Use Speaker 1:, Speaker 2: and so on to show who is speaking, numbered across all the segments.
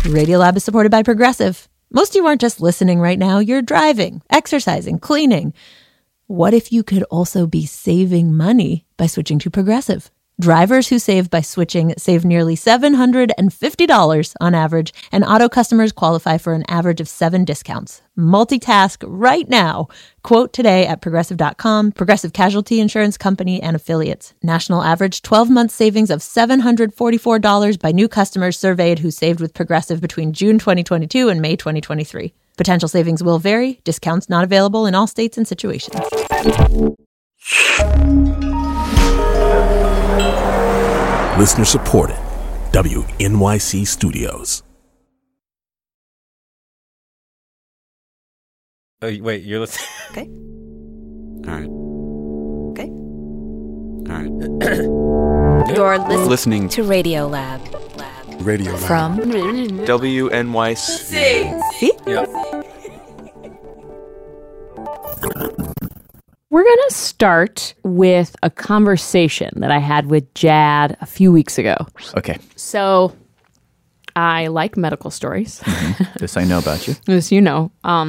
Speaker 1: Radiolab is supported by Progressive. Most of you aren't just listening right now. You're driving, exercising, cleaning. What if you could also be saving money by switching to Progressive? Drivers who save by switching save nearly $750 on average, and auto customers qualify for an average of 7 discounts. Multitask right now. Quote today at Progressive.com. Progressive Casualty Insurance Company and Affiliates. National average 12-month savings of $744 by new customers surveyed who saved with Progressive between June 2022 and May 2023. Potential savings will vary. Discounts not available in all states and situations.
Speaker 2: Listener supported. WNYC Studios.
Speaker 3: Oh, wait, you're listening?
Speaker 1: Okay.
Speaker 4: All right.
Speaker 1: Okay.
Speaker 4: All right.
Speaker 5: You're
Speaker 4: Listening
Speaker 5: to Radiolab.
Speaker 2: Radio Lab.
Speaker 5: From
Speaker 4: WNYC.
Speaker 1: See?
Speaker 3: Yeah.
Speaker 6: We're going to start with a conversation that I had with Jad a few weeks ago.
Speaker 4: Okay.
Speaker 6: So I like medical stories.
Speaker 4: This I know about you.
Speaker 6: As you know.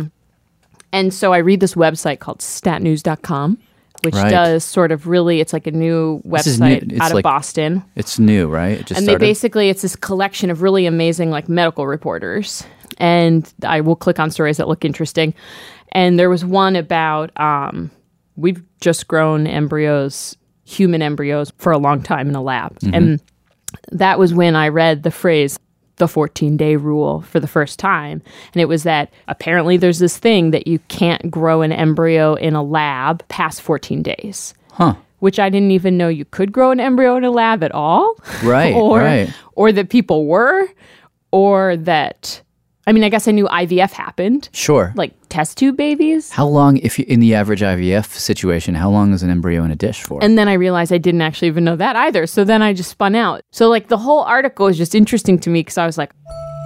Speaker 6: And so I read this website called statnews.com, which
Speaker 4: Right.
Speaker 6: does sort of really, it's like a new
Speaker 4: This is new.
Speaker 6: website
Speaker 4: It's
Speaker 6: out of
Speaker 4: like-
Speaker 6: Boston.
Speaker 4: It's new, right? It just
Speaker 6: And
Speaker 4: started.
Speaker 6: they basically, it's this collection of really amazing like medical reporters. And I will click on stories that look interesting. And there was one about, we've just grown embryos, human embryos, for a long time in a lab. And that was when I read the phrase, the 14-day rule, for the first time. And it was that apparently there's this thing that you can't grow an embryo in a lab past 14 days.
Speaker 4: Huh.
Speaker 6: Which I didn't even know you could grow an embryo in a lab at all.
Speaker 4: Right, right.
Speaker 6: Or that people were, or that, I mean, I guess I knew IVF happened.
Speaker 4: Sure.
Speaker 6: Like test tube babies.
Speaker 4: How long, if you, in the average IVF situation, how long is an embryo in a dish for?
Speaker 6: And then I realized I didn't actually even know that either. So then I just spun out. So like the whole article is just interesting to me because I was like,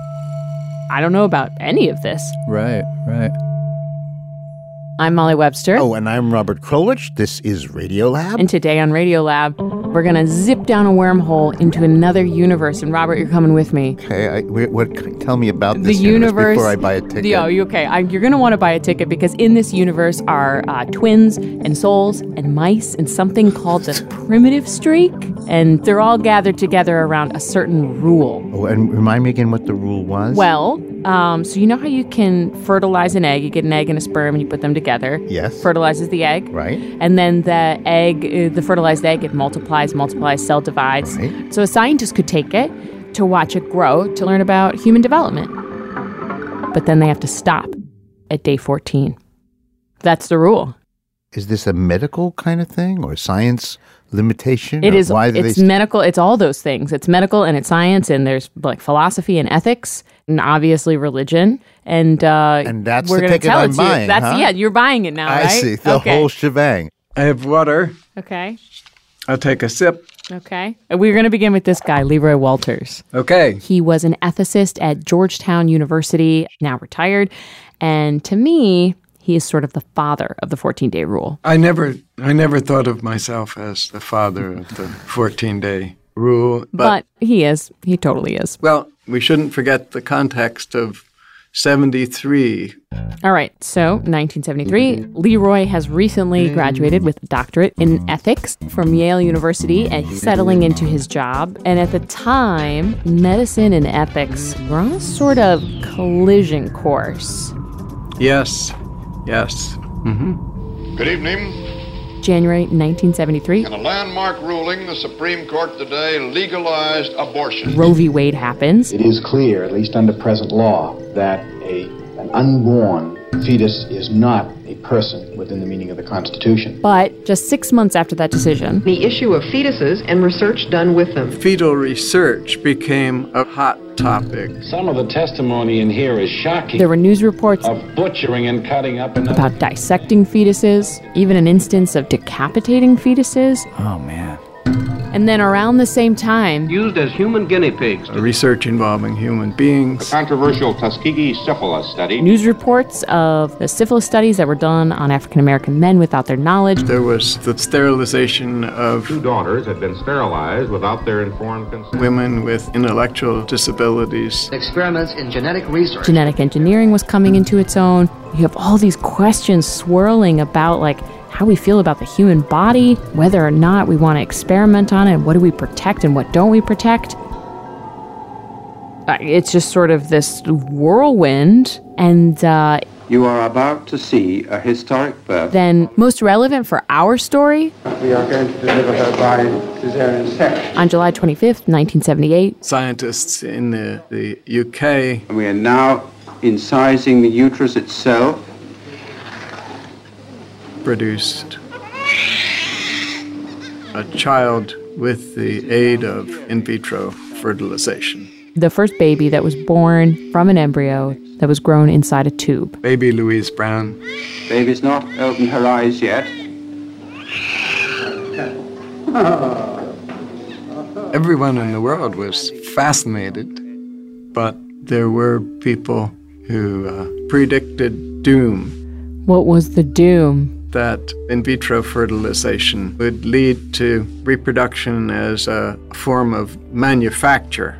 Speaker 6: I don't know about any of this.
Speaker 4: Right, right.
Speaker 6: I'm Molly Webster.
Speaker 7: Oh, and I'm Robert Krulwich. This is Radiolab.
Speaker 6: And today on Radiolab, we're going to zip down a wormhole into another universe. And Robert, you're coming with me.
Speaker 7: Okay, tell me about
Speaker 6: The
Speaker 7: this
Speaker 6: universe
Speaker 7: before I buy a ticket.
Speaker 6: You're going to want to buy a ticket because in this universe are twins and souls and mice and something called the primitive streak. And they're all gathered together around a certain rule.
Speaker 7: Oh, and remind me again what the rule was?
Speaker 6: Well, so you know how you can fertilize an egg? You get an egg and a sperm and you put them together.
Speaker 7: Yes.
Speaker 6: Fertilizes the egg.
Speaker 7: Right.
Speaker 6: And then the egg, the fertilized egg, it multiplies, cell divides.
Speaker 7: Right.
Speaker 6: So a scientist could take it to watch it grow to learn about human development. But then they have to stop at day 14. That's the rule.
Speaker 7: Is this a medical kind of thing or science limitation?
Speaker 6: It
Speaker 7: Or
Speaker 6: is.
Speaker 7: Why do
Speaker 6: It's
Speaker 7: they
Speaker 6: medical. It's all those things. It's medical and it's science, and there's like philosophy and ethics, and obviously religion. And
Speaker 7: that's
Speaker 6: we're
Speaker 7: the
Speaker 6: gonna
Speaker 7: ticket
Speaker 6: tell
Speaker 7: I'm
Speaker 6: it to you.
Speaker 7: buying,
Speaker 6: That's
Speaker 7: huh?
Speaker 6: yeah. You're buying it now,
Speaker 7: I
Speaker 6: right?
Speaker 7: see. The
Speaker 6: Okay.
Speaker 7: whole shebang.
Speaker 8: I have water.
Speaker 6: Okay.
Speaker 8: I'll take a sip.
Speaker 6: Okay. And we're going to begin with this guy, Leroy Walters.
Speaker 8: Okay.
Speaker 6: He was an ethicist at Georgetown University, now retired. And to me, he is sort of the father of the 14-day rule.
Speaker 8: I never thought of myself as the father of the 14-day rule.
Speaker 6: But he is. He totally is.
Speaker 8: Well, we shouldn't forget the context of 73.
Speaker 6: All right. So, 1973, Leroy has recently graduated with a doctorate in ethics from Yale University, and he's settling into his job. And at the time, medicine and ethics were on a sort of collision course.
Speaker 8: Yes. Mm-hmm.
Speaker 9: Good evening.
Speaker 6: January 1973,
Speaker 9: In a landmark ruling, the Supreme Court today legalized abortion.
Speaker 6: Roe v. Wade happens.
Speaker 10: It is clear, at least under present law, that an unborn fetus is not a person within the meaning of the Constitution.
Speaker 6: But just 6 months after that decision,
Speaker 11: The issue of fetuses and research done with them.
Speaker 8: Fetal research became a hot topic.
Speaker 12: Some of the testimony in here is shocking.
Speaker 6: there were news reports
Speaker 12: Of butchering and cutting up another.
Speaker 6: about dissecting fetuses, even an instance of decapitating fetuses.
Speaker 4: Oh, man.
Speaker 6: And then around the same time,
Speaker 3: used as human guinea pigs.
Speaker 8: Research involving human beings.
Speaker 9: The controversial Tuskegee syphilis study.
Speaker 6: News reports of the syphilis studies that were done on African American men without their knowledge.
Speaker 8: There was the sterilization of
Speaker 9: 2 daughters had been sterilized without their informed consent.
Speaker 8: Women with intellectual disabilities.
Speaker 3: Experiments in genetic research.
Speaker 6: Genetic engineering was coming into its own. You have all these questions swirling about, like, how we feel about the human body, whether or not we want to experiment on it, what do we protect and what don't we protect. It's just sort of this whirlwind, and
Speaker 5: you are about to see a historic birth.
Speaker 6: Then, most relevant for our story,
Speaker 5: we are going to deliver her by cesarean section.
Speaker 6: On July 25th, 1978.
Speaker 8: Scientists in the UK.
Speaker 5: We are now incising the uterus itself.
Speaker 8: Produced a child with the aid of in vitro fertilization.
Speaker 6: The first baby that was born from an embryo that was grown inside a tube.
Speaker 8: Baby Louise Brown.
Speaker 5: Baby's not opened her eyes yet.
Speaker 8: Everyone in the world was fascinated, but there were people who predicted doom.
Speaker 6: What was the doom?
Speaker 8: That in vitro fertilization would lead to reproduction as a form of manufacture.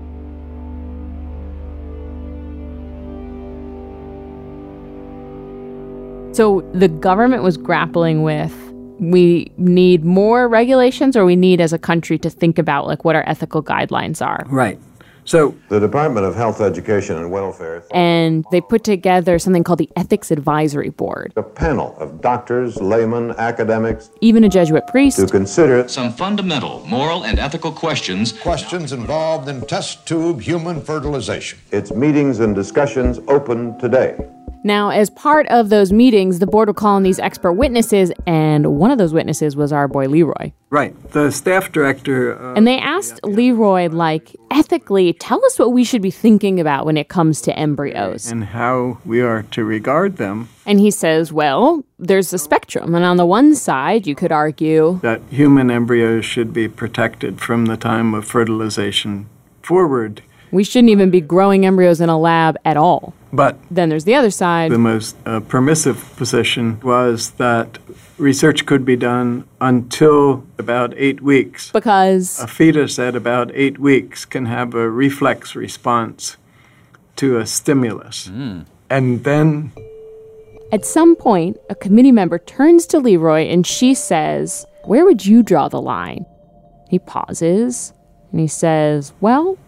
Speaker 6: So the government was grappling with, we need more regulations, or we need as a country to think about like what our ethical guidelines are.
Speaker 8: Right. So
Speaker 13: the Department of Health, Education, and Welfare.
Speaker 6: And they put together something called the Ethics Advisory Board.
Speaker 13: A panel of doctors, laymen, academics.
Speaker 6: Even a Jesuit priest.
Speaker 13: To consider
Speaker 14: some fundamental moral and ethical questions.
Speaker 15: Questions involved in test tube human fertilization.
Speaker 13: Its meetings and discussions open today.
Speaker 6: Now, as part of those meetings, the board would call in these expert witnesses, and one of those witnesses was our boy Leroy.
Speaker 8: Right, the staff director.
Speaker 6: And they asked Leroy, like, ethically, tell us what we should be thinking about when it comes to embryos.
Speaker 8: And how we are to regard them.
Speaker 6: And he says, well, there's a spectrum. And on the one side, you could argue
Speaker 8: that human embryos should be protected from the time of fertilization forward.
Speaker 6: We shouldn't even be growing embryos in a lab at all.
Speaker 8: But
Speaker 6: then there's the other side.
Speaker 8: The most permissive position was that research could be done until about 8 weeks.
Speaker 6: Because
Speaker 8: a fetus at about 8 weeks can have a reflex response to a stimulus. And then
Speaker 6: at some point, a committee member turns to Leroy and she says, where would you draw the line? He pauses and he says, well,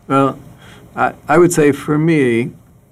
Speaker 8: I would say for me,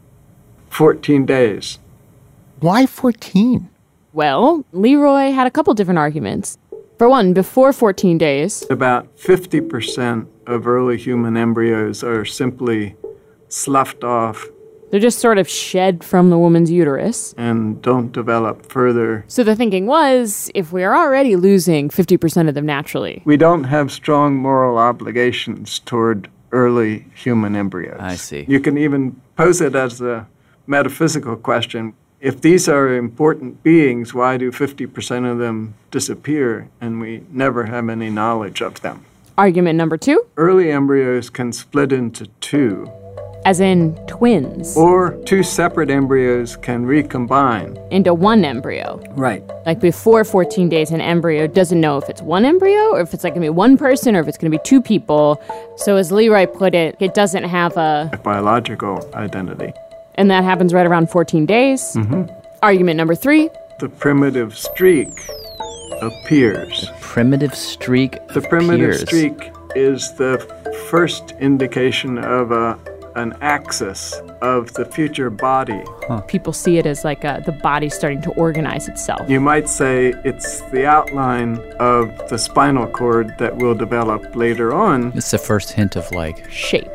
Speaker 8: 14 days.
Speaker 7: Why 14?
Speaker 6: Well, Leroy had a couple different arguments. For one, before 14 days,
Speaker 8: about 50% of early human embryos are simply sloughed off.
Speaker 6: They're just sort of shed from the woman's uterus.
Speaker 8: And don't develop further.
Speaker 6: So the thinking was, if we are already losing 50% of them naturally,
Speaker 8: we don't have strong moral obligations toward early human embryos.
Speaker 4: I see.
Speaker 8: You can even pose it as a metaphysical question. If these are important beings, why do 50% of them disappear and we never have any knowledge of them?
Speaker 6: Argument number 2.
Speaker 8: Early embryos can split into 2.
Speaker 6: As in twins.
Speaker 8: Or 2 separate embryos can recombine.
Speaker 6: Into one embryo.
Speaker 8: Right.
Speaker 6: Like before 14 days, an embryo doesn't know if it's one embryo or if it's like going to be one person or if it's going to be 2 people. So as Leroy put it, it doesn't have a
Speaker 8: biological identity.
Speaker 6: And that happens right around 14 days.
Speaker 8: Mm-hmm.
Speaker 6: Argument number 3.
Speaker 8: The primitive streak appears.
Speaker 4: Primitive streak
Speaker 8: The primitive streak is the first indication of an axis of the future body.
Speaker 6: People see it as like the body starting to organize itself.
Speaker 8: You might say it's the outline of the spinal cord that will develop later on.
Speaker 4: It's the first hint of like
Speaker 6: shape.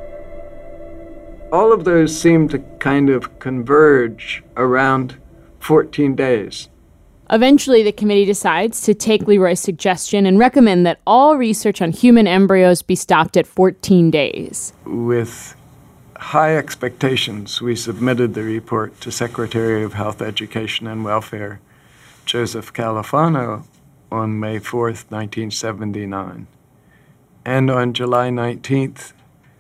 Speaker 8: All of those seem to kind of converge around 14 days.
Speaker 6: Eventually, the committee decides to take Leroy's suggestion and recommend that all research on human embryos be stopped at 14 days.
Speaker 8: With high expectations, we submitted the report to Secretary of Health, Education, and Welfare, Joseph Califano, on May 4th, 1979. And on July 19th,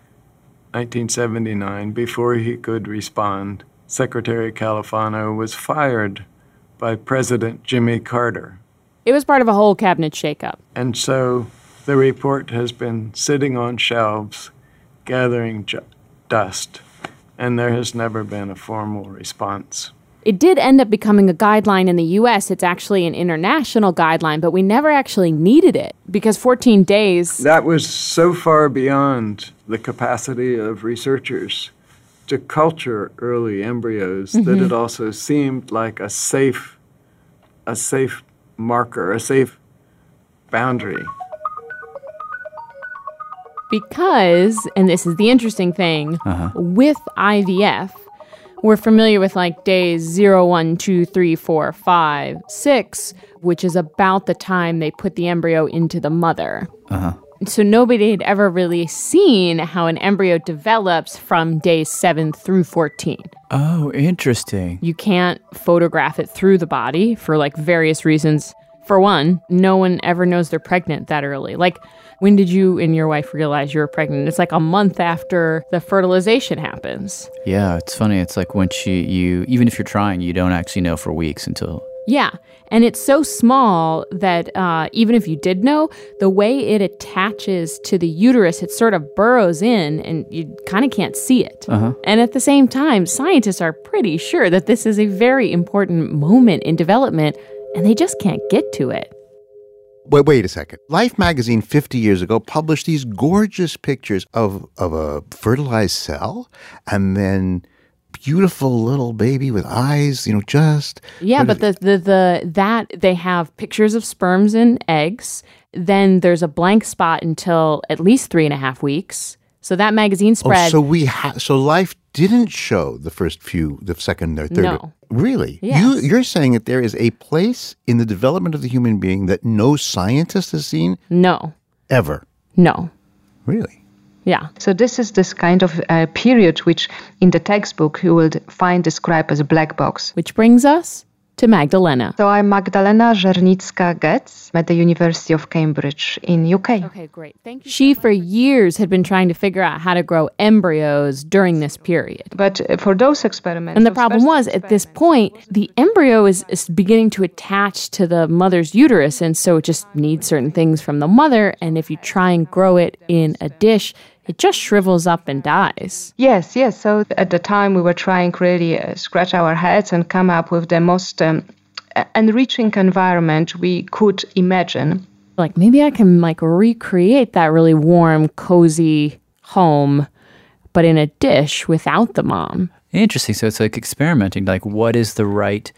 Speaker 8: 1979, before he could respond, Secretary Califano was fired by President Jimmy Carter.
Speaker 6: It was part of a whole cabinet shakeup.
Speaker 8: And so the report has been sitting on shelves, gathering dust, and there has never been a formal response.
Speaker 6: It did end up becoming a guideline in the U.S. It's actually an international guideline, but we never actually needed it because 14 days...
Speaker 8: That was so far beyond the capacity of researchers to culture early embryos that it also seemed like a safe marker, a safe boundary.
Speaker 6: Because, and this is the interesting thing, with IVF, we're familiar with like days 0, 1, 2, 3, 4, 5, 6, which is about the time they put the embryo into the mother. So nobody had ever really seen how an embryo develops from days 7 through 14.
Speaker 4: Oh, interesting.
Speaker 6: You can't photograph it through the body for like various reasons. For one, no one ever knows they're pregnant that early. Like, when did you and your wife realize you were pregnant? It's like a month after the fertilization happens.
Speaker 4: Yeah, it's funny. It's like when you even if you're trying, you don't actually know for weeks until...
Speaker 6: Yeah, and it's so small that even if you did know, the way it attaches to the uterus, it sort of burrows in and you kind of can't see it. And at the same time, scientists are pretty sure that this is a very important moment in development and they just can't get to it.
Speaker 7: Wait a second. Life magazine 50 years ago published these gorgeous pictures of a fertilized cell and then beautiful little baby with eyes, just...
Speaker 6: Yeah, but that they have pictures of sperms and eggs. Then there's a blank spot until at least 3.5 weeks. So that magazine spread...
Speaker 7: So Life didn't show the second or third...
Speaker 6: No.
Speaker 7: Really?
Speaker 6: Yes.
Speaker 7: You're saying that there is a place in the development of the human being that no scientist has seen?
Speaker 6: No.
Speaker 7: Ever?
Speaker 6: No.
Speaker 7: Really?
Speaker 6: Yeah.
Speaker 11: So this is this kind of period which in the textbook you will find described as a black box.
Speaker 6: Which brings us to Magdalena.
Speaker 11: So I'm Magdalena Żernicka-Getz at the University of Cambridge in UK.
Speaker 6: Okay, great. Thank you. She, for years, had been trying to figure out how to grow embryos during this period.
Speaker 11: But for those experiments...
Speaker 6: And the problem was, at this point, the embryo is beginning to attach to the mother's uterus, and so it just needs certain things from the mother, and if you try and grow it in a dish, it just shrivels up and dies.
Speaker 11: Yes. So at the time we were trying really scratch our heads and come up with the most enriching environment we could imagine.
Speaker 6: Like, maybe I can recreate that really warm, cozy home, but in a dish without the mom.
Speaker 4: Interesting. So it's like experimenting, like what is the right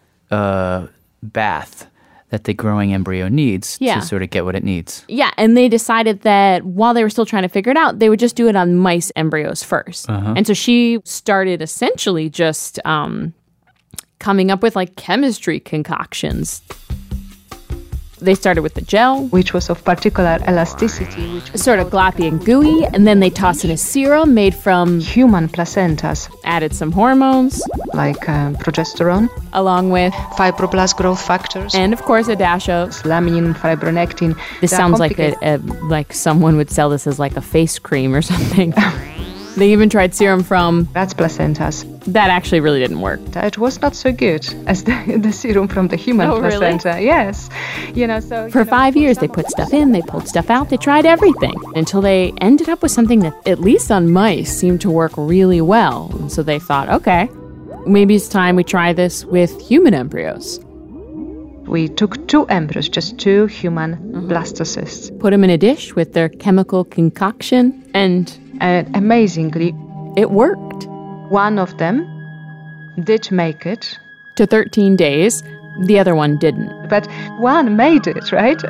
Speaker 4: bath that the growing embryo needs to sort of get what it needs.
Speaker 6: Yeah, and they decided that while they were still trying to figure it out, they would just do it on mice embryos first. And so she started essentially just coming up with like chemistry concoctions. They started with the gel,
Speaker 11: which was of particular elasticity, which was
Speaker 6: sort of gloppy and gooey, and then they tossed in a serum made from
Speaker 11: human placentas.
Speaker 6: Added some hormones,
Speaker 11: like progesterone,
Speaker 6: along with
Speaker 11: fibroblast growth factors,
Speaker 6: and of course a dash of
Speaker 11: laminin and fibronectin.
Speaker 6: This sounds like like someone would sell this as like a face cream or something. They even tried serum from
Speaker 11: rat's placentas.
Speaker 6: That actually really didn't work.
Speaker 11: It was not so good as the serum from the human placenta.
Speaker 6: Really?
Speaker 11: Yes.
Speaker 6: For 5 years, they put stuff in, they pulled stuff out, they tried everything until they ended up with something that, at least on mice, seemed to work really well. And so they thought, okay, maybe it's time we try this with human embryos.
Speaker 11: We took 2 embryos, just 2 human blastocysts.
Speaker 6: Put them in a dish with their chemical concoction, and
Speaker 11: amazingly,
Speaker 6: it worked.
Speaker 11: One of them did make it
Speaker 6: to 13 days. The other one didn't.
Speaker 11: But one made it, right?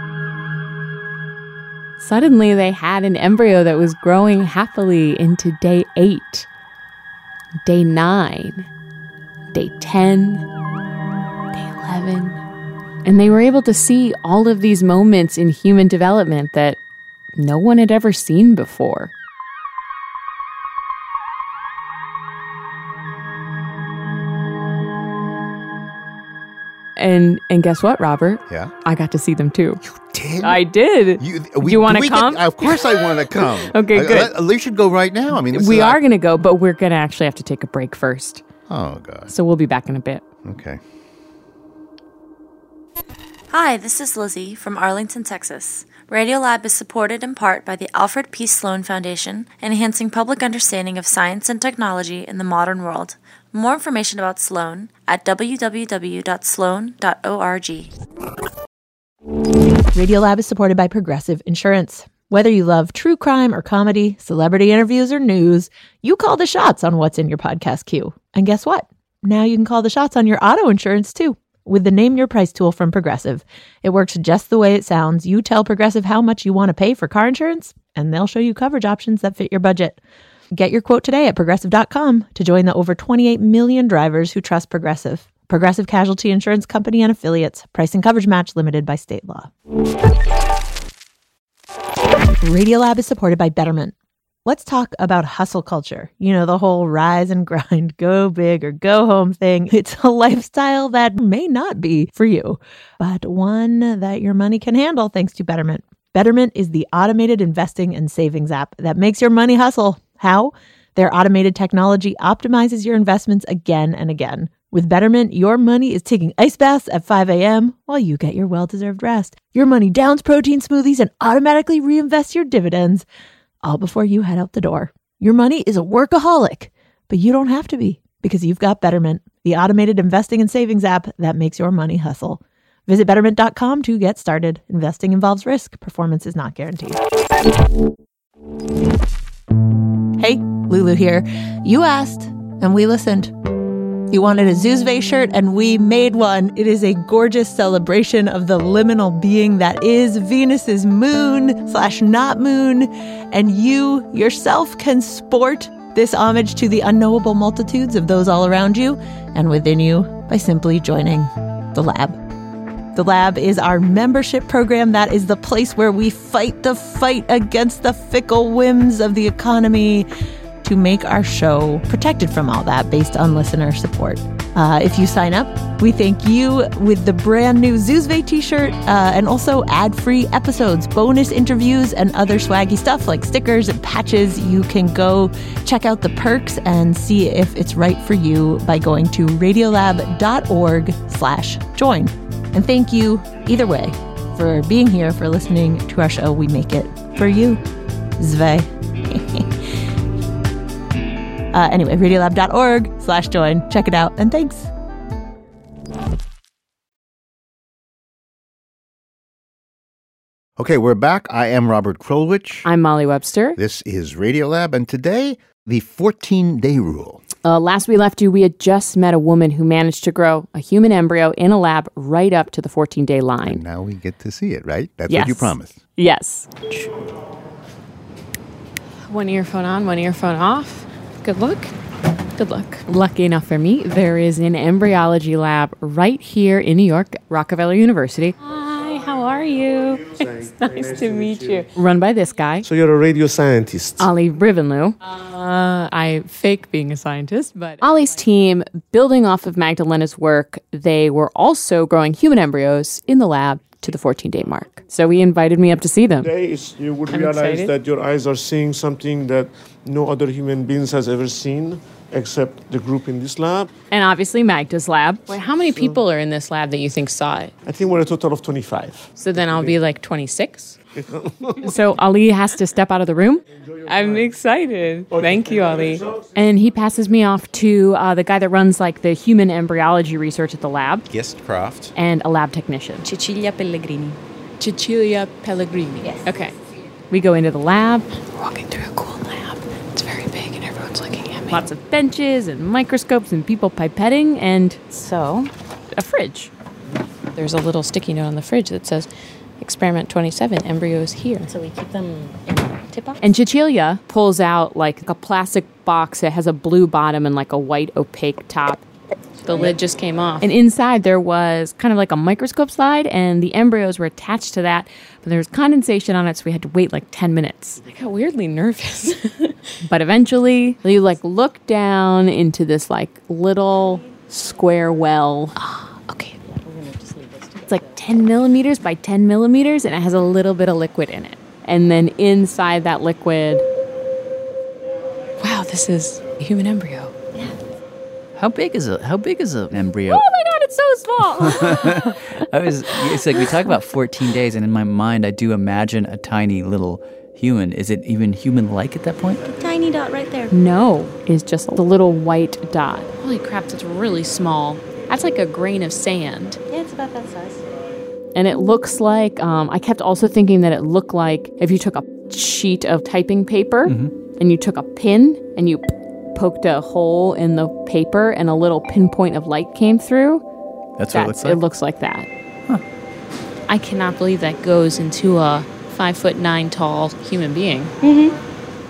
Speaker 6: Suddenly, they had an embryo that was growing happily into day 8, day 9, day 10, day 11. And they were able to see all of these moments in human development that no one had ever seen before. And guess what, Robert?
Speaker 7: Yeah?
Speaker 6: I got to see them too.
Speaker 7: You did?
Speaker 6: I did. You want to come?
Speaker 7: Of course I want to come.
Speaker 6: Okay, good.
Speaker 7: We should go right now. I mean,
Speaker 6: we are going to go, but we're going to actually have to take a break first.
Speaker 7: Oh, God.
Speaker 6: So we'll be back in a bit.
Speaker 7: Okay.
Speaker 16: Hi, this is Lizzie from Arlington, Texas. Radiolab is supported in part by the Alfred P. Sloan Foundation, enhancing public understanding of science and technology in the modern world. More information about Sloan at www.sloan.org.
Speaker 1: Radiolab is supported by Progressive Insurance. Whether you love true crime or comedy, celebrity interviews or news, you call the shots on what's in your podcast queue. And guess what? Now you can call the shots on your auto insurance too. With the Name Your Price tool from Progressive. It works just the way it sounds. You tell Progressive how much you want to pay for car insurance, and they'll show you coverage options that fit your budget. Get your quote today at Progressive.com to join the over 28 million drivers who trust Progressive. Progressive Casualty Insurance Company and Affiliates. Price and coverage match limited by state law. Radiolab is supported by Betterment. Let's talk about hustle culture. You know, the whole rise and grind, go big or go home thing. It's a lifestyle that may not be for you, but one that your money can handle thanks to Betterment. Betterment is the automated investing and savings app that makes your money hustle. How? Their automated technology optimizes your investments again and again. With Betterment, your money is taking ice baths at 5 a.m. while you get your well-deserved rest. Your money downs protein smoothies and automatically reinvests your dividends, all before you head out the door. Your money is a workaholic, but you don't have to be because you've got Betterment, the automated investing and savings app that makes your money hustle. Visit Betterment.com to get started. Investing involves risk. Performance is not guaranteed. Hey, Lulu here. You asked, and we listened. You wanted a Zoozve shirt, and we made one. It is a gorgeous celebration of the liminal being that is Venus's moon/not moon, and you yourself can sport this homage to the unknowable multitudes of those all around you and within you by simply joining the Lab. The Lab is our membership program that is the place where we fight the fight against the fickle whims of the economy to make our show protected from all that based on listener support. If you sign up, we thank you with the brand new Zoozve t-shirt and also ad-free episodes, bonus interviews, and other swaggy stuff like stickers and patches. You can go check out the perks and see if it's right for you by going to radiolab.org/join. And thank you either way for being here, for listening to our show. We make it for you. Zve. Anyway, radiolab.org/join. Check it out, and thanks.
Speaker 7: Okay, we're back. I am Robert Krulwich.
Speaker 6: I'm Molly Webster.
Speaker 7: This is Radiolab, and today, the 14-day rule.
Speaker 6: Last we left you, we had just met a woman who managed to grow a human embryo in a lab right up to the 14-day line.
Speaker 7: And now we get to see it, right? That's
Speaker 6: yes.
Speaker 7: What you promised.
Speaker 6: Yes. One earphone on, one earphone off. Good look. Good luck. Lucky enough for me, there is an embryology lab right here in New York, Rockefeller University. Hi, how are you? It's nice to meet you. Run by this guy.
Speaker 17: So you're a radio scientist.
Speaker 6: Ollie Brivenlew. I fake being a scientist, but Ollie's team, building off of Magdalena's work, they were also growing human embryos in the lab to the 14-day mark. So he invited me up to see them.
Speaker 17: Today you would realize that your eyes are seeing something that no other human beings has ever seen except the group in this lab.
Speaker 6: And obviously Magda's lab. Wait, how many people are in this lab that you think saw it?
Speaker 17: I think we're a total of 25.
Speaker 6: So then I'll be like 26? So Ali has to step out of the room? I'm excited. Okay. Thank you, Ali. And he passes me off to the guy that runs like the human embryology research at the lab.
Speaker 18: Gist Croft.
Speaker 6: And a lab technician.
Speaker 19: Cecilia Pellegrini.
Speaker 6: Cecilia Pellegrini.
Speaker 19: Yes.
Speaker 6: Okay. We go into the lab.
Speaker 19: We're walking through a cool lab. It's very big and everyone's looking at me.
Speaker 6: Lots of benches and microscopes and people pipetting and
Speaker 19: so
Speaker 6: a fridge.
Speaker 19: There's a little sticky note on the fridge that says Experiment 27, embryos here.
Speaker 20: So we keep them in a tip box?
Speaker 6: And Cecilia pulls out like a plastic box that has a blue bottom and like a white opaque top.
Speaker 19: The lid just came off.
Speaker 6: And inside there was kind of like a microscope slide, and the embryos were attached to that, but there was condensation on it, so we had to wait like 10 minutes.
Speaker 19: I got weirdly nervous.
Speaker 6: But eventually, you like look down into this like little square well.
Speaker 19: Okay.
Speaker 6: It's like 10 millimeters by 10 millimeters, and it has a little bit of liquid in it. And then inside that liquid...
Speaker 19: Wow, this is a human embryo.
Speaker 6: Yeah.
Speaker 4: How big is an embryo?
Speaker 6: Oh my God, it's so small.
Speaker 4: It's like we talk about 14 days, and in my mind, I do imagine a tiny little human. Is it even human-like at that point?
Speaker 20: A tiny dot right there.
Speaker 6: No, it's just the little white dot.
Speaker 19: Holy crap, that's really small. That's like a grain of sand.
Speaker 20: Yeah, it's about that size.
Speaker 6: And it looks like, I kept also thinking that it looked like if you took a sheet of typing paper and you took a pin and you poked a hole in the paper and a little pinpoint of light came through.
Speaker 4: That's what it looks like?
Speaker 6: It looks like that.
Speaker 19: Huh. I cannot believe that goes into a 5'9" tall human being.
Speaker 6: Mm-hmm.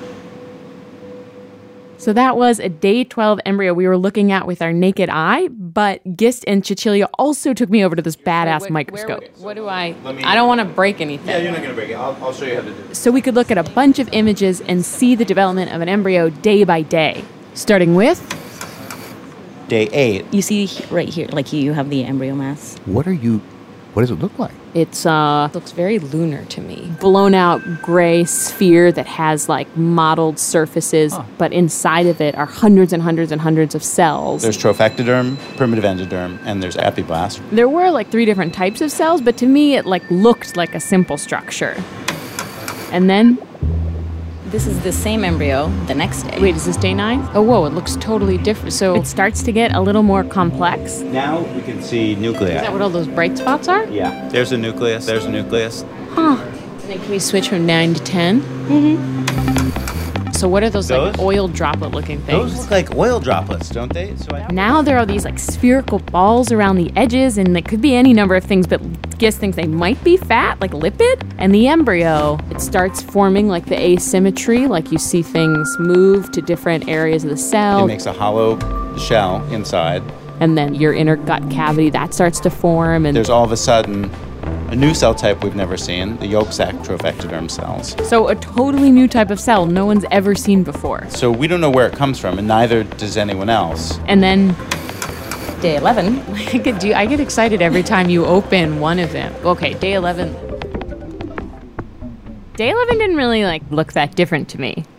Speaker 6: So that was a day 12 embryo we were looking at with our naked eye, but Gist and Cecilia also took me over to this badass microscope.
Speaker 19: What do I don't want to break anything.
Speaker 18: Yeah, you're not going to break it. I'll show you how to do it.
Speaker 6: So we could look at a bunch of images and see the development of an embryo day by day, starting with...
Speaker 18: Day 8.
Speaker 20: You see right here, like you have the embryo mass.
Speaker 7: What does it look like?
Speaker 6: It's
Speaker 19: looks very lunar to me.
Speaker 6: Blown out gray sphere that has like mottled surfaces, but inside of it are hundreds and hundreds and hundreds of cells.
Speaker 18: There's trophectoderm, primitive endoderm, and there's epiblast.
Speaker 6: There were like 3 different types of cells, but to me it like looked like a simple structure. And then
Speaker 20: this is the same embryo the next day.
Speaker 6: Wait, is this day 9? Oh, whoa, it looks totally different. So it starts to get a little more complex.
Speaker 18: Now we can see nuclei.
Speaker 6: Is that what all those bright spots are?
Speaker 18: Yeah. There's a nucleus. There's a nucleus.
Speaker 6: Huh.
Speaker 19: And then can we switch from 9 to 10?
Speaker 6: Mm-hmm.
Speaker 19: So what are those like oil droplet looking things?
Speaker 18: Those look like oil droplets, don't they?
Speaker 6: Now there are these like spherical balls around the edges, and it could be any number of things, but Gist thinks they might be fat, like lipid. And the embryo, it starts forming like the asymmetry, like you see things move to different areas of the cell.
Speaker 18: It makes a hollow shell inside.
Speaker 6: And then your inner gut cavity, that starts to form. And
Speaker 18: there's all of a sudden a new cell type we've never seen, the yolk sac trophectoderm cells.
Speaker 6: So a totally new type of cell no one's ever seen before.
Speaker 18: So we don't know where it comes from, and neither does anyone else.
Speaker 6: And then
Speaker 20: day 11.
Speaker 6: I get excited every time you open one of them. Okay, day 11. Day 11 didn't really like look that different to me.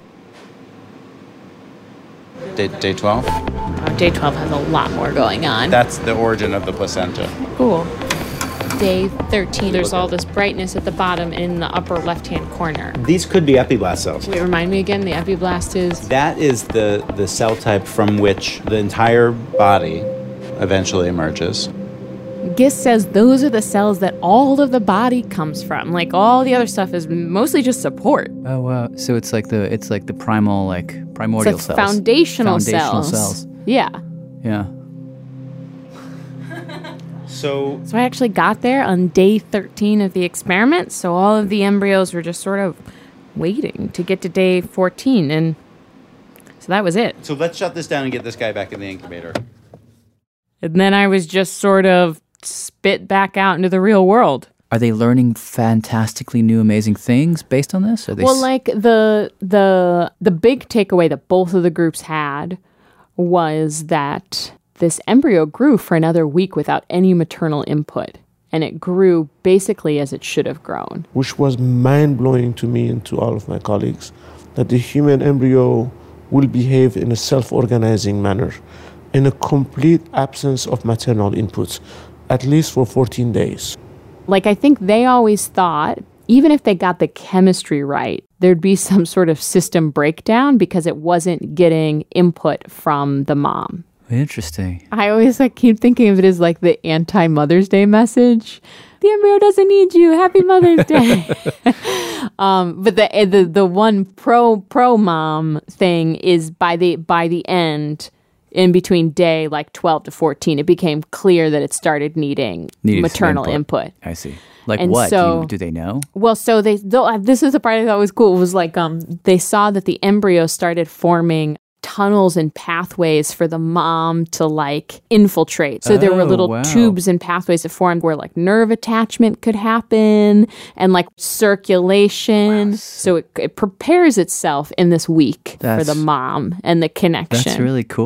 Speaker 18: Day 12?
Speaker 19: Day 12 has a lot more going on.
Speaker 18: That's the origin of the placenta.
Speaker 19: Cool. Day 13, there's all this brightness at the bottom in the upper left-hand corner.
Speaker 18: These could be epiblast cells.
Speaker 19: Wait, remind me again, the epiblast is?
Speaker 18: That is the cell type from which the entire body eventually emerges.
Speaker 6: Gist says those are the cells that all of the body comes from. Like all the other stuff is mostly just support.
Speaker 4: Oh wow! So it's like the primordial cells.
Speaker 6: Foundational cells. Yeah.
Speaker 4: Yeah.
Speaker 18: So
Speaker 6: I actually got there on day 13 of the experiment. So all of the embryos were just sort of waiting to get to day 14, and so that was it.
Speaker 18: So let's shut this down and get this guy back in the incubator.
Speaker 6: And then I was just sort of spit back out into the real world.
Speaker 4: Are they learning fantastically new, amazing things based on this?
Speaker 6: Like the big takeaway that both of the groups had was that this embryo grew for another week without any maternal input. And it grew basically as it should have grown.
Speaker 17: Which was mind-blowing to me and to all of my colleagues, that the human embryo will behave in a self-organizing manner, in a complete absence of maternal inputs, at least for 14 days.
Speaker 6: Like, I think they always thought, even if they got the chemistry right, there'd be some sort of system breakdown because it wasn't getting input from the mom.
Speaker 4: Interesting.
Speaker 6: I always keep thinking of it as like the anti-Mother's Day message. The embryo doesn't need you. Happy Mother's Day. But the one pro mom thing is by the end, in between day 12 to 14, it became clear that it started needing maternal input.
Speaker 4: I see. Like
Speaker 6: and
Speaker 4: what?
Speaker 6: So,
Speaker 4: do they know?
Speaker 6: Well, so this is the part I thought was cool. It was like they saw that the embryo started forming tunnels and pathways for the mom to infiltrate. So there were little tubes and pathways that formed where nerve attachment could happen and circulation. Wow. So it prepares itself in this week for the mom and the connection.
Speaker 4: That's really cool.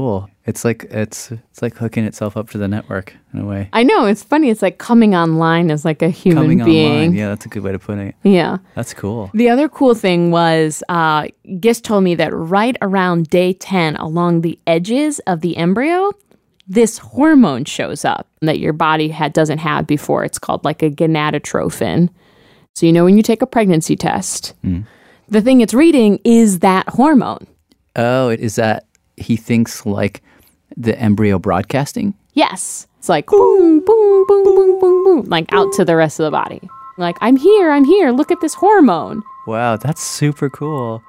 Speaker 4: It's like hooking itself up to the network in a way.
Speaker 6: I know, it's funny. It's like coming online as like a human being.
Speaker 4: Online. Yeah, that's a good way to put it.
Speaker 6: Yeah.
Speaker 4: That's cool.
Speaker 6: The other cool thing was Gist told me that right around day 10, along the edges of the embryo, this hormone shows up that your body doesn't have before. It's called like a gonadotrophin. So when you take a pregnancy test, the thing it's reading is that hormone.
Speaker 4: Oh, is that he thinks like the embryo broadcasting?
Speaker 6: Yes. It's like boom, boom, boom, boom, boom, boom, like out to the rest of the body. Like, I'm here, look at this hormone.
Speaker 4: Wow, that's super cool.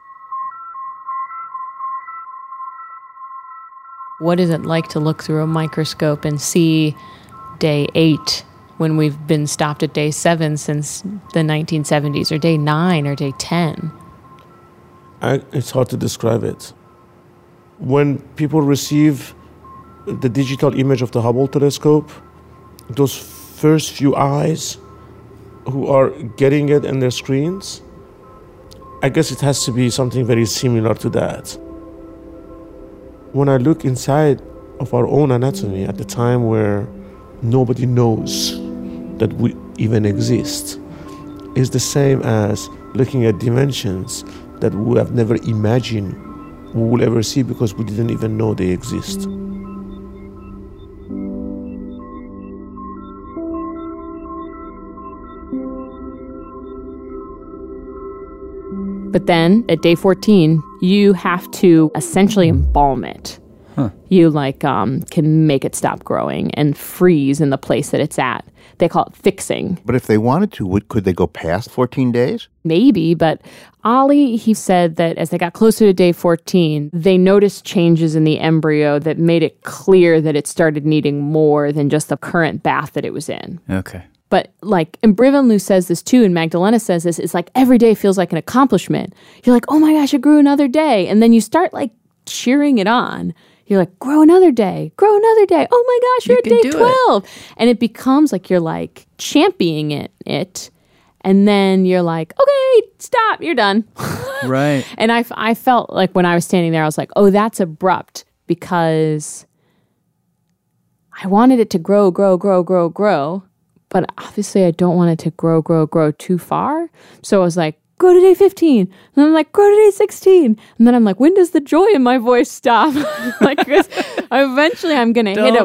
Speaker 19: What is it like to look through a microscope and see day 8 when we've been stopped at day 7 since the 1970s, or day 9 or day 10?
Speaker 17: It's hard to describe it. When people receive the digital image of the Hubble telescope, those first few eyes who are getting it in their screens, I guess it has to be something very similar to that. When I look inside of our own anatomy at the time where nobody knows that we even exist, is the same as looking at dimensions that we have never imagined we will ever see because we didn't even know they exist.
Speaker 6: But then at day 14, you have to essentially embalm it.
Speaker 4: Huh.
Speaker 6: You can make it stop growing and freeze in the place that it's at. They call it fixing.
Speaker 7: But if they wanted to, could they go past 14 days?
Speaker 6: Maybe, but Ollie, he said that as they got closer to day 14, they noticed changes in the embryo that made it clear that it started needing more than just the current bath that it was in.
Speaker 4: Okay.
Speaker 6: But and Brivanlu says this too, and Magdalena says this, it's like every day feels like an accomplishment. You're like, oh my gosh, it grew another day. And then you start cheering it on. You're like, grow another day. Oh my gosh, you're at day 12. And it becomes like you're championing it. And then you're like, okay, stop, you're done.
Speaker 4: Right.
Speaker 6: And I felt like when I was standing there, I was like, oh, that's abrupt, because I wanted it to grow. But obviously I don't want it to grow too far. So I was like, go to day 15. And then I'm like, go to day 16. And then I'm like, when does the joy in my voice stop? Because eventually I'm going to hit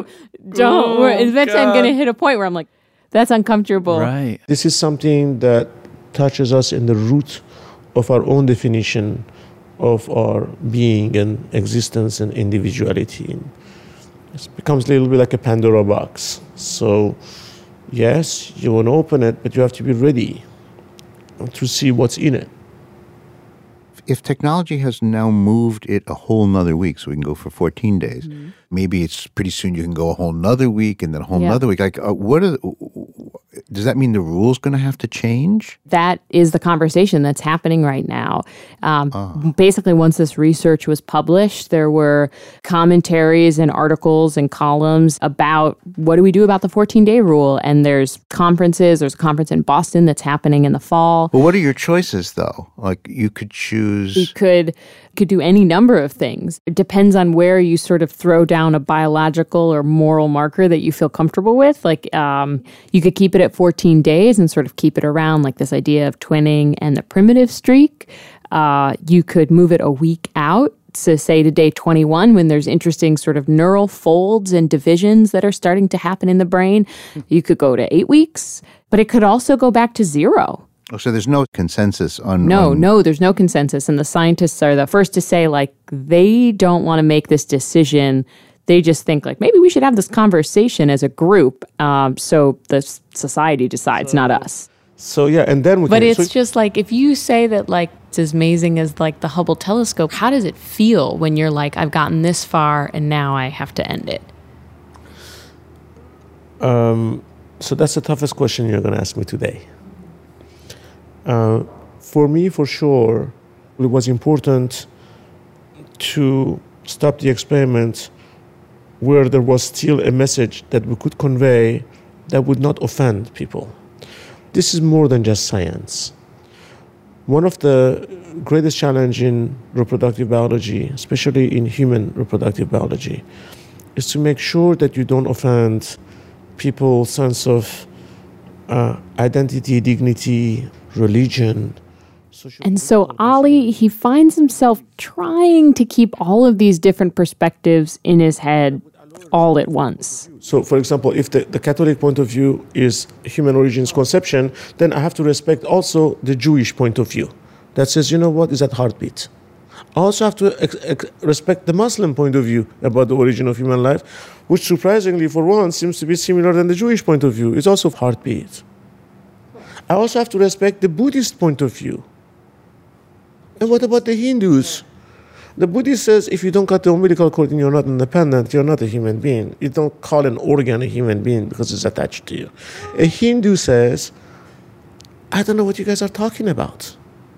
Speaker 6: I'm going to hit a point where I'm like, that's uncomfortable.
Speaker 4: Right.
Speaker 17: This is something that touches us in the root of our own definition of our being and existence and individuality. It becomes a little bit like a Pandora box. So yes, you want to open it, but you have to be ready to see what's in it.
Speaker 7: If technology has now moved it a whole nother week, so we can go for 14 days, maybe it's pretty soon you can go a whole nother week and then a whole nother week. Does that mean the rule's going to have to change?
Speaker 6: That is the conversation that's happening right now. Basically, once this research was published, there were commentaries and articles and columns about what do we do about the 14-day rule. And there's conferences. There's a conference in Boston that's happening in the fall.
Speaker 7: Well, what are your choices, though? You could choose...
Speaker 6: You could do any number of things. It depends on where you sort of throw down a biological or moral marker that you feel comfortable with. You could keep it at 14 days and sort of keep it around, like this idea of twinning and the primitive streak. You could move it a week out, so say to day 21, when there's interesting sort of neural folds and divisions that are starting to happen in the brain. You could go to 8 weeks, but it could also go back to 0.
Speaker 7: So there's no consensus on...
Speaker 6: No, there's no consensus. And the scientists are the first to say, they don't want to make this decision. They just think, maybe we should have this conversation as a group. So the society decides, not us.
Speaker 17: So, yeah, and then...
Speaker 19: But it's just if you say that, it's as amazing as, the Hubble telescope, how does it feel when you're I've gotten this far and now I have to end it?
Speaker 17: So that's the toughest question you're going to ask me today. For me, for sure, it was important to stop the experiment where there was still a message that we could convey that would not offend people. This is more than just science. One of the greatest challenge in reproductive biology, especially in human reproductive biology, is to make sure that you don't offend people's sense of identity, dignity, religion.
Speaker 6: And so Ali, he finds himself trying to keep all of these different perspectives in his head all at once.
Speaker 17: So, for example, if the Catholic point of view is human origins conception, then I have to respect also the Jewish point of view that says, you know what, is that heartbeat. I also have to respect the Muslim point of view about the origin of human life, which surprisingly, for one, seems to be similar than the Jewish point of view. It's also heartbeat. I also have to respect the Buddhist point of view. And what about the Hindus? The Buddhist says if you don't cut the umbilical cord and you're not independent, you're not a human being. You don't call an organ a human being because it's attached to you. A Hindu says, I don't know what you guys are talking about.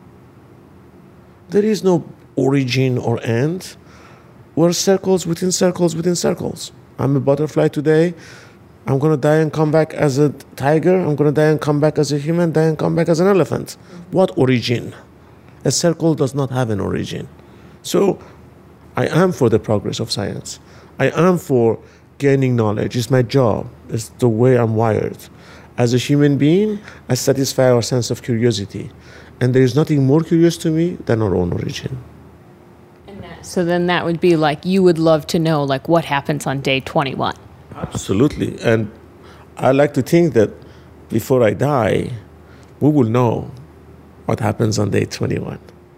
Speaker 17: There is no origin or end. We're circles within circles within circles. I'm a butterfly today. I'm going to die and come back as a tiger. I'm going to die and come back as a human, die and come back as an elephant. What origin? A circle does not have an origin. So I am for the progress of science. I am for gaining knowledge. It's my job. It's the way I'm wired. As a human being, I satisfy our sense of curiosity. And there is nothing more curious to me than our own origin.
Speaker 6: So then that would be like, you would love to know like what happens on day 21.
Speaker 17: Absolutely. And I like to think that before I die, we will know what happens on day 21.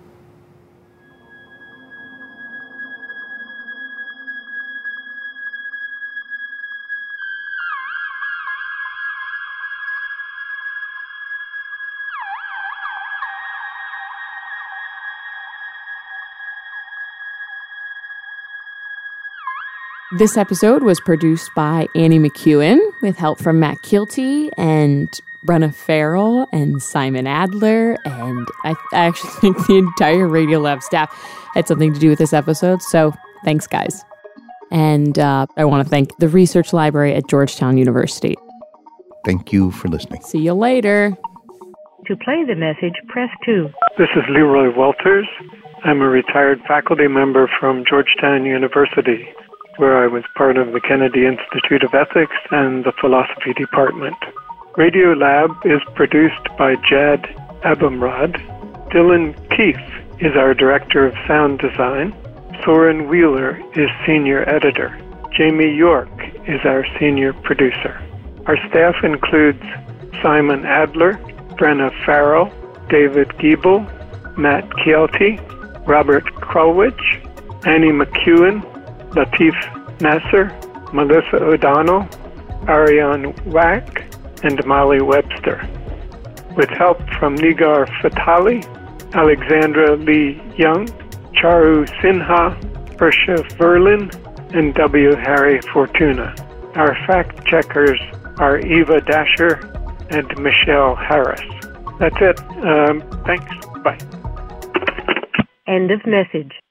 Speaker 6: This episode was produced by Annie McEwen with help from Matt Kilty and Brenna Farrell and Simon Adler. And I actually think the entire Radiolab staff had something to do with this episode. So thanks, guys. And I want to thank the Research Library at Georgetown University.
Speaker 7: Thank you for listening.
Speaker 6: See you later.
Speaker 21: To play the message, press 2.
Speaker 8: This is Leroy Walters. I'm a retired faculty member from Georgetown University, where I was part of the Kennedy Institute of Ethics and the Philosophy Department. Radiolab is produced by Jad Abumrad. Dylan Keefe is our Director of Sound Design. Soren Wheeler is Senior Editor. Jamie York is our Senior Producer. Our staff includes Simon Adler, Brenna Farrell, David Giebel, Matt Kielty, Robert Krulwich, Annie McEwen, Latif Nasser, Melissa O'Donnell, Ariane Wack, and Molly Webster. With help from Nigar Fatali, Alexandra Lee Young, Charu Sinha, Ursha Verlin, and W. Harry Fortuna. Our fact checkers are Eva Dasher and Michelle Harris. That's it. Thanks. Bye.
Speaker 21: End of message.